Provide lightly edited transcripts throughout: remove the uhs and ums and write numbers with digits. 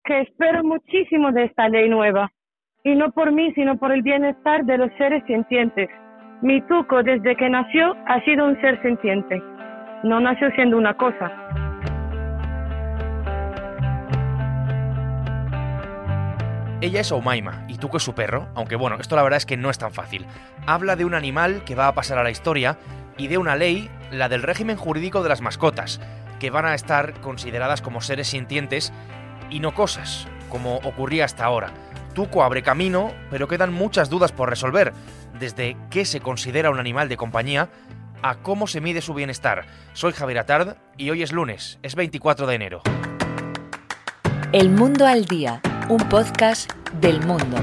que espero muchísimo de esta ley nueva. Y no por mí, sino por el bienestar de los seres sintientes. Mi Tuco, desde que nació, ha sido un ser sintiente. No nació siendo una cosa. Ella es Oumaima y Tuco es su perro, aunque bueno, esto la verdad es que no es tan fácil. Habla de un animal que va a pasar a la historia y de una ley, la del régimen jurídico de las mascotas, que van a estar consideradas como seres sintientes y no cosas, como ocurría hasta ahora. Tuco abre camino, pero quedan muchas dudas por resolver, desde qué se considera un animal de compañía a cómo se mide su bienestar. Soy Javier Atard y hoy es lunes, es 24 de enero. El Mundo al Día, un podcast del Mundo.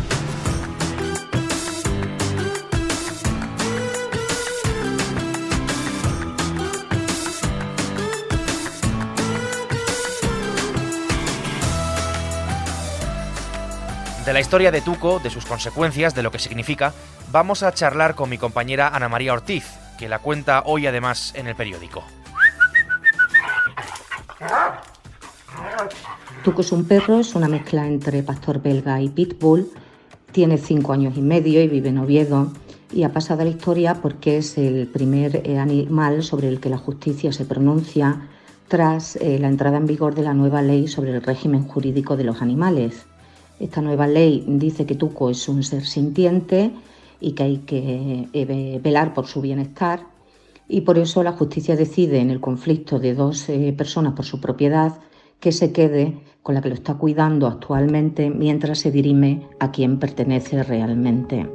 De la historia de Tuco, de sus consecuencias, de lo que significa, vamos a charlar con mi compañera Ana María Ortiz, que la cuenta hoy además en el periódico. Tuco es un perro, es una mezcla entre pastor belga y pitbull, tiene 5 años y medio y vive en Oviedo y ha pasado a la historia porque es el primer animal sobre el que la justicia se pronuncia tras la entrada en vigor de la nueva ley sobre el régimen jurídico de los animales. Esta nueva ley dice que Tuco es un ser sintiente y que hay que velar por su bienestar y por eso la justicia decide en el conflicto de dos personas por su propiedad que se quede con la que lo está cuidando actualmente mientras se dirime a quien pertenece realmente.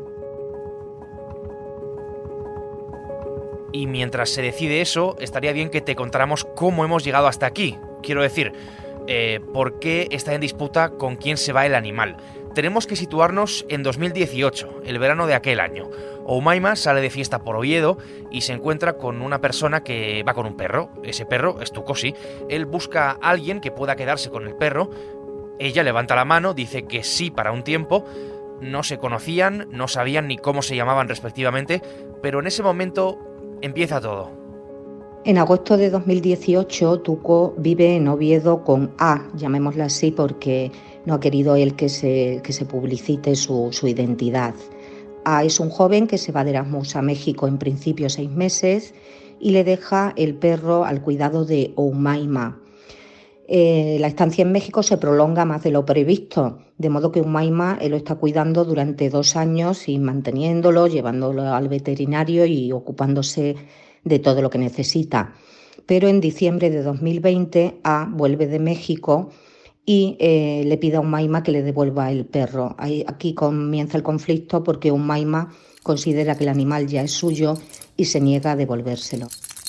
Y mientras se decide eso, estaría bien que te contáramos cómo hemos llegado hasta aquí. Quiero decir, ¿por qué está en disputa con quién se va el animal? Tenemos que situarnos en 2018, el verano de aquel año. Oumaima sale de fiesta por Oviedo y se encuentra con una persona que va con un perro. Ese perro es Tuco, sí. Él busca a alguien que pueda quedarse con el perro. Ella levanta la mano, dice que sí para un tiempo. No se conocían, no sabían ni cómo se llamaban respectivamente, pero en ese momento empieza todo. En agosto de 2018, Tuco vive en Oviedo con A, llamémosla así porque no ha querido él que se publicite su identidad. A es un joven que se va de Erasmus a México en principio 6 meses y le deja el perro al cuidado de Oumaima. La estancia en México se prolonga más de lo previsto, de modo que Oumaima lo está cuidando durante 2 años y manteniéndolo, llevándolo al veterinario y ocupándose de todo lo que necesita. Pero en diciembre de 2020 A vuelve de México y le pide a Oumaima que le devuelva el perro. Aquí comienza el conflicto porque Oumaima considera que el animal ya es suyo y se niega a devolvérselo.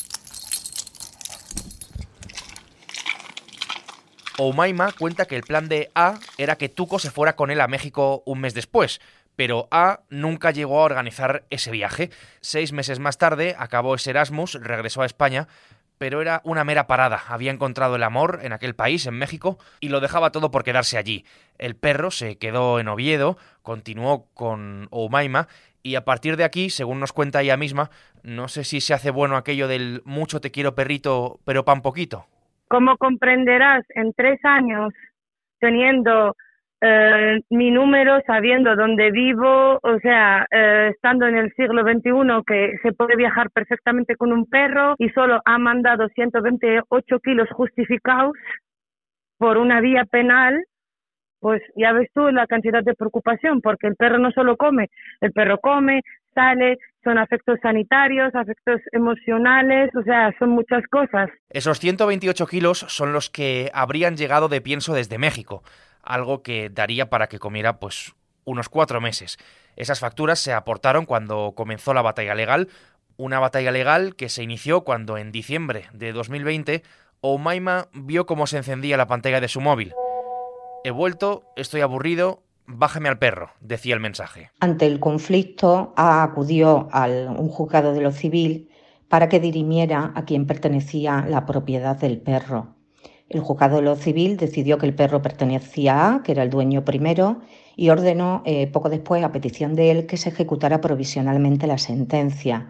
Oumaima cuenta que el plan de A era que Tuco se fuera con él a México un mes después, pero A nunca llegó a organizar ese viaje. 6 meses más tarde acabó ese Erasmus, regresó a España, pero era una mera parada. Había encontrado el amor en aquel país, en México, y lo dejaba todo por quedarse allí. El perro se quedó en Oviedo, continuó con Oumaima, y a partir de aquí, según nos cuenta ella misma, no sé si se hace bueno aquello del mucho te quiero perrito, pero pan poquito. Como comprenderás, en 3 años, teniendo mi número, sabiendo dónde vivo, o sea, estando en el siglo XXI que se puede viajar perfectamente con un perro y solo ha mandado 128 kilos justificados por una vía penal, pues ya ves tú la cantidad de preocupación, porque el perro no solo come, el perro come, sale, son afectos sanitarios, afectos emocionales, o sea, son muchas cosas. Esos 128 kilos son los que habrían llegado de pienso desde México, algo que daría para que comiera pues unos 4 meses. Esas facturas se aportaron cuando comenzó la batalla legal, una batalla legal que se inició cuando en diciembre de 2020 Oumaima vio cómo se encendía la pantalla de su móvil. He vuelto, estoy aburrido, bájame al perro, decía el mensaje. Ante el conflicto, A acudió a un juzgado de lo civil para que dirimiera a quien pertenecía la propiedad del perro. El juzgado de lo civil decidió que el perro pertenecía a A, que era el dueño primero, y ordenó poco después, a petición de él, que se ejecutara provisionalmente la sentencia.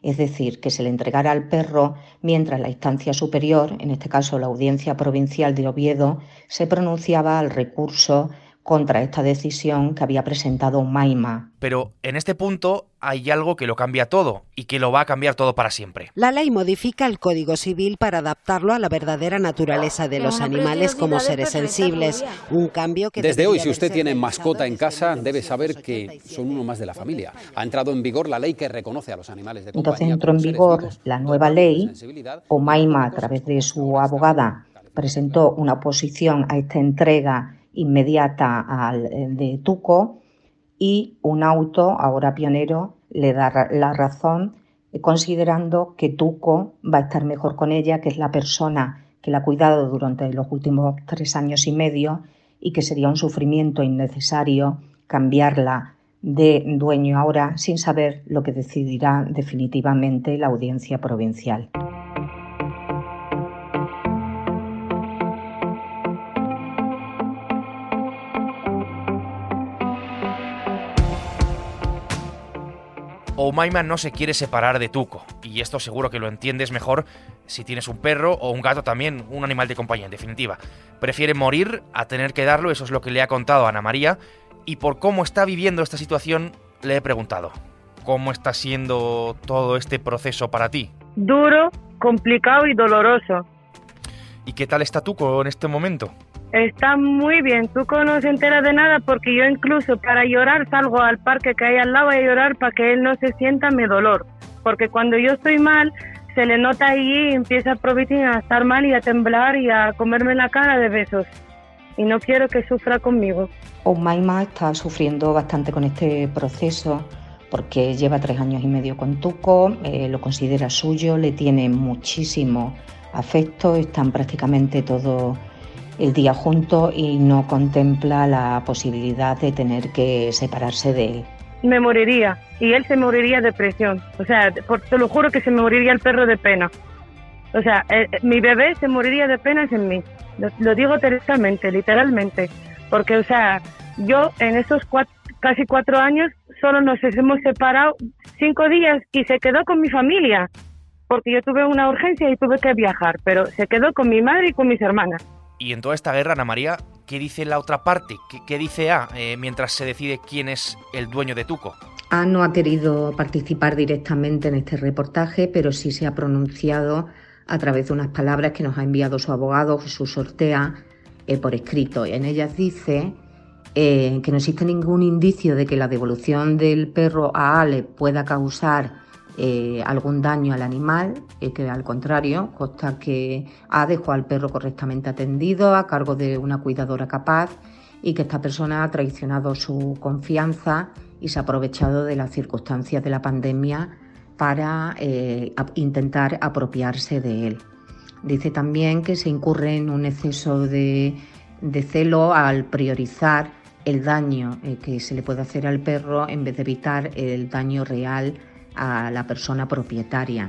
es decir, que se le entregara al perro mientras la instancia superior, en este caso la Audiencia Provincial de Oviedo, se pronunciaba al recurso contra esta decisión que había presentado Umaima. Pero en este punto hay algo que lo cambia todo y que lo va a cambiar todo para siempre. La ley modifica el Código Civil para adaptarlo a la verdadera naturaleza de los animales como seres sensibles. Un cambio que desde hoy, si usted tiene mascota en casa, debe saber que son uno más de la familia. Ha entrado en vigor la ley que reconoce a los animales de compañía. Entonces entró en vigor la nueva ley. Umaima, a través de su abogada, presentó una oposición a esta entrega inmediata de Tuco, y un auto, ahora pionero, le da la razón, considerando que Tuco va a estar mejor con ella, que es la persona que la ha cuidado durante los últimos 3 años y medio, y que sería un sufrimiento innecesario cambiarla de dueño ahora, sin saber lo que decidirá definitivamente la Audiencia Provincial. Umaima no se quiere separar de Tuco, y esto seguro que lo entiendes mejor si tienes un perro o un gato también, un animal de compañía, en definitiva. Prefiere morir a tener que darlo, eso es lo que le ha contado a Ana María, y por cómo está viviendo esta situación le he preguntado: ¿cómo está siendo todo este proceso para ti? Duro, complicado y doloroso. ¿Y qué tal está Tuco en este momento? Está muy bien, Tuco no se entera de nada porque yo incluso para llorar salgo al parque que hay al lado a llorar para que él no se sienta mi dolor. Porque cuando yo estoy mal, se le nota ahí y empieza a estar mal y a temblar y a comerme la cara de besos. Y no quiero que sufra conmigo. Umaima está sufriendo bastante con este proceso porque lleva 3 años y medio con Tuco, lo considera suyo, le tiene muchísimo afecto, están prácticamente todo el día juntos y no contempla la posibilidad de tener que separarse de él. Me moriría y él se moriría de presión. O sea, te lo juro que se moriría el perro de pena. O sea, mi bebé se moriría de penas en mí. Lo digo directamente, literalmente. Porque, o sea, yo en esos casi 4 años solo nos hemos separado 5 días y se quedó con mi familia. Porque yo tuve una urgencia y tuve que viajar, pero se quedó con mi madre y con mis hermanas. Y en toda esta guerra, Ana María, ¿qué dice la otra parte? ¿Qué dice A mientras se decide quién es el dueño de Tuco? A no ha querido participar directamente en este reportaje, pero sí se ha pronunciado a través de unas palabras que nos ha enviado su abogado, Jesús Ortea, por escrito. En ellas dice que no existe ningún indicio de que la devolución del perro a A le pueda causar algún daño al animal, que al contrario, consta que A dejó al perro correctamente atendido a cargo de una cuidadora capaz y que esta persona ha traicionado su confianza y se ha aprovechado de las circunstancias de la pandemia para intentar apropiarse de él. Dice también que se incurre en un exceso de celo al priorizar el daño que se le puede hacer al perro en vez de evitar el daño real a la persona propietaria.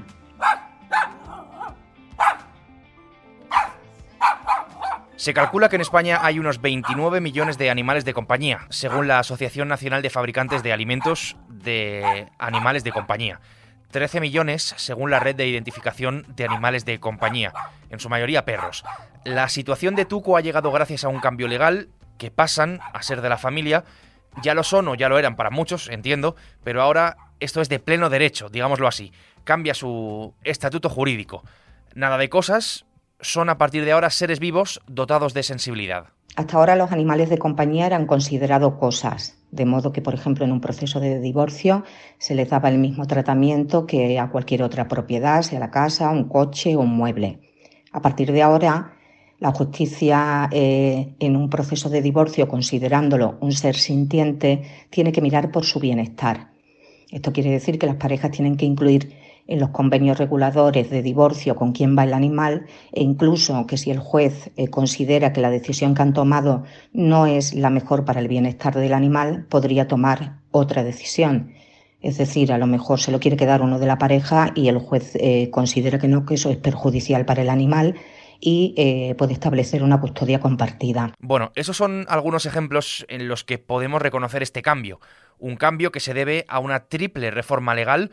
Se calcula que en España hay unos 29 millones de animales de compañía, según la Asociación Nacional de Fabricantes de Alimentos de Animales de Compañía. 13 millones según la Red de Identificación de Animales de Compañía, en su mayoría perros. La situación de Tuco ha llegado gracias a un cambio legal que pasan a ser de la familia. Ya lo son o ya lo eran para muchos, entiendo, pero ahora esto es de pleno derecho, digámoslo así. Cambia su estatuto jurídico. Nada de cosas, son a partir de ahora seres vivos dotados de sensibilidad. Hasta ahora los animales de compañía eran considerados cosas, de modo que, por ejemplo, en un proceso de divorcio se les daba el mismo tratamiento que a cualquier otra propiedad, sea la casa, un coche o un mueble. A partir de ahora, la justicia en un proceso de divorcio, considerándolo un ser sintiente, tiene que mirar por su bienestar. Esto quiere decir que las parejas tienen que incluir en los convenios reguladores de divorcio con quién va el animal, e incluso que si el juez considera que la decisión que han tomado no es la mejor para el bienestar del animal, podría tomar otra decisión. Es decir, a lo mejor se lo quiere quedar uno de la pareja y el juez considera que no, que eso es perjudicial para el animal y puede establecer una custodia compartida. Bueno, esos son algunos ejemplos en los que podemos reconocer este cambio. Un cambio que se debe a una triple reforma legal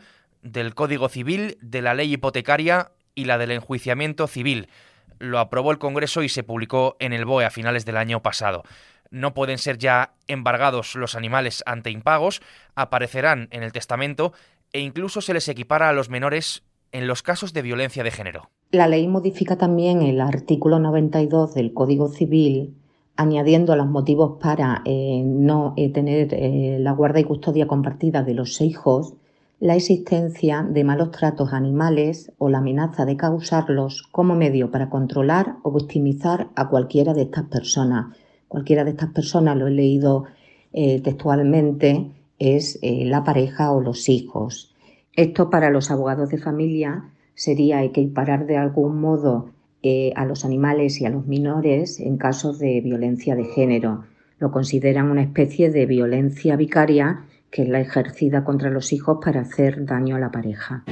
del Código Civil, de la ley hipotecaria y la del enjuiciamiento civil. Lo aprobó el Congreso y se publicó en el BOE a finales del año pasado. No pueden ser ya embargados los animales ante impagos, aparecerán en el testamento e incluso se les equipara a los menores en los casos de violencia de género. La ley modifica también el artículo 92 del Código Civil, añadiendo a los motivos para no tener la guarda y custodia compartida de los hijos la existencia de malos tratos a animales o la amenaza de causarlos como medio para controlar o victimizar a cualquiera de estas personas. Cualquiera de estas personas, lo he leído textualmente, es la pareja o los hijos. Esto para los abogados de familia sería equiparar de algún modo a los animales y a los menores en casos de violencia de género. Lo consideran una especie de violencia vicaria, que es la ejercida contra los hijos para hacer daño a la pareja.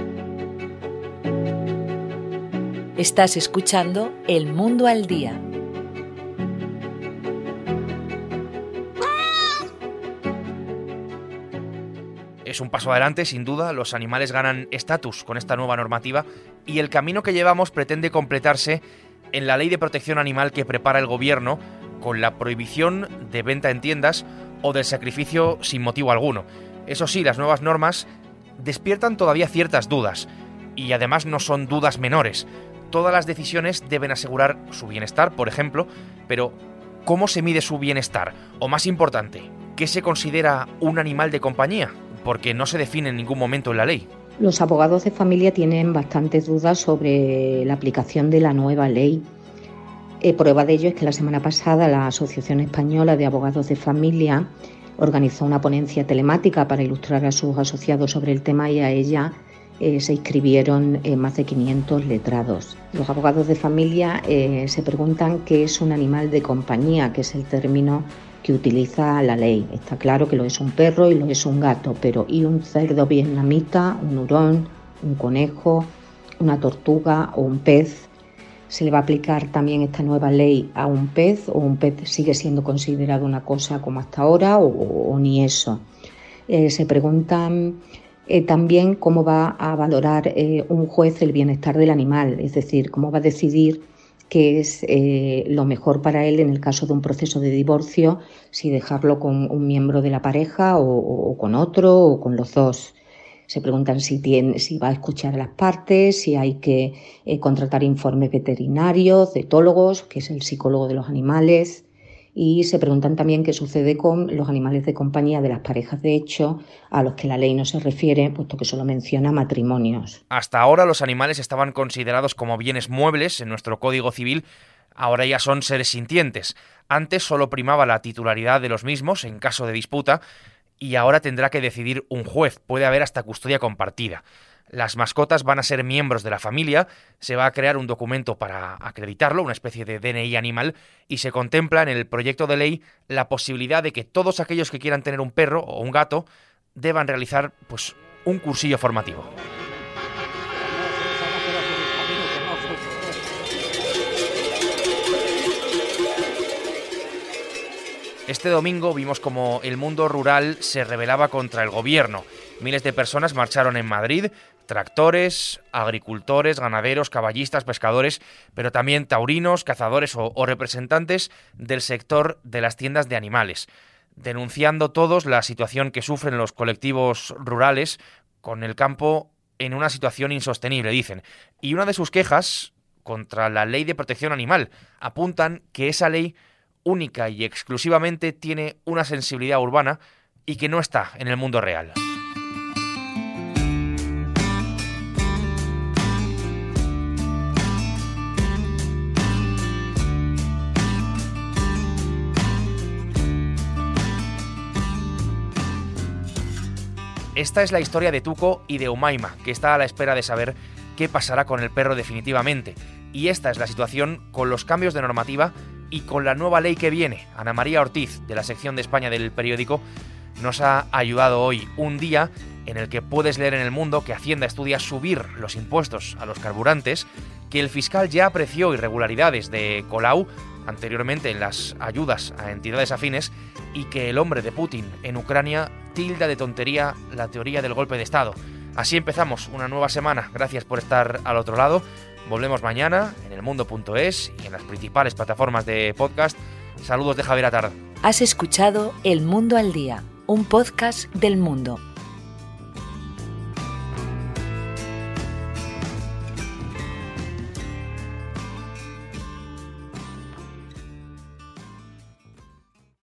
Estás escuchando El Mundo al Día. Es un paso adelante, sin duda, los animales ganan estatus con esta nueva normativa y el camino que llevamos pretende completarse en la Ley de Protección Animal que prepara el Gobierno con la prohibición de venta en tiendas o del sacrificio sin motivo alguno. Eso sí, las nuevas normas despiertan todavía ciertas dudas y además no son dudas menores. Todas las decisiones deben asegurar su bienestar, por ejemplo, pero ¿cómo se mide su bienestar? O más importante, ¿qué se considera un animal de compañía? Porque no se define en ningún momento en la ley. Los abogados de familia tienen bastantes dudas sobre la aplicación de la nueva ley. Prueba de ello es que la semana pasada la Asociación Española de Abogados de Familia organizó una ponencia telemática para ilustrar a sus asociados sobre el tema y a ella se inscribieron más de 500 letrados. Los abogados de familia se preguntan qué es un animal de compañía, que es el término que utiliza la ley. Está claro que lo es un perro y lo es un gato, pero ¿y un cerdo vietnamita, un hurón, un conejo, una tortuga o un pez? ¿Se le va a aplicar también esta nueva ley a un pez o un pez sigue siendo considerado una cosa como hasta ahora o ni eso? Se preguntan también cómo va a valorar un juez el bienestar del animal, es decir, cómo va a decidir qué es lo mejor para él en el caso de un proceso de divorcio, si dejarlo con un miembro de la pareja o con otro o con los dos. Se preguntan si va a escuchar a las partes, si hay que contratar informes veterinarios, de etólogos, que es el psicólogo de los animales. Y se preguntan también qué sucede con los animales de compañía de las parejas de hecho, a los que la ley no se refiere, puesto que solo menciona matrimonios. Hasta ahora los animales estaban considerados como bienes muebles en nuestro Código Civil, ahora ya son seres sintientes. Antes solo primaba la titularidad de los mismos en caso de disputa y ahora tendrá que decidir un juez, puede haber hasta custodia compartida. Las mascotas van a ser miembros de la familia, se va a crear un documento para acreditarlo, una especie de DNI animal, y se contempla en el proyecto de ley la posibilidad de que todos aquellos que quieran tener un perro o un gato deban realizar un cursillo formativo. Este domingo vimos como el mundo rural se rebelaba contra el gobierno. Miles de personas marcharon en Madrid, tractores, agricultores, ganaderos, caballistas, pescadores, pero también taurinos, cazadores o representantes del sector de las tiendas de animales, denunciando todos la situación que sufren los colectivos rurales con el campo en una situación insostenible, dicen. Y una de sus quejas contra la Ley de Protección Animal apuntan que esa ley única y exclusivamente tiene una sensibilidad urbana y que no está en el mundo real. Esta es la historia de Tuco y de Umaima, que está a la espera de saber qué pasará con el perro definitivamente. Y esta es la situación con los cambios de normativa y con la nueva ley que viene. Ana María Ortiz, de la sección de España del periódico, nos ha ayudado hoy, un día en el que puedes leer en El Mundo que Hacienda estudia subir los impuestos a los carburantes, que el fiscal ya apreció irregularidades de Colau, anteriormente en las ayudas a entidades afines, y que el hombre de Putin en Ucrania tilda de tontería la teoría del golpe de Estado. Así empezamos una nueva semana. Gracias por estar al otro lado. Volvemos mañana en elmundo.es y en las principales plataformas de podcast. Saludos de Javier Atard. Has escuchado El Mundo al Día, un podcast del Mundo.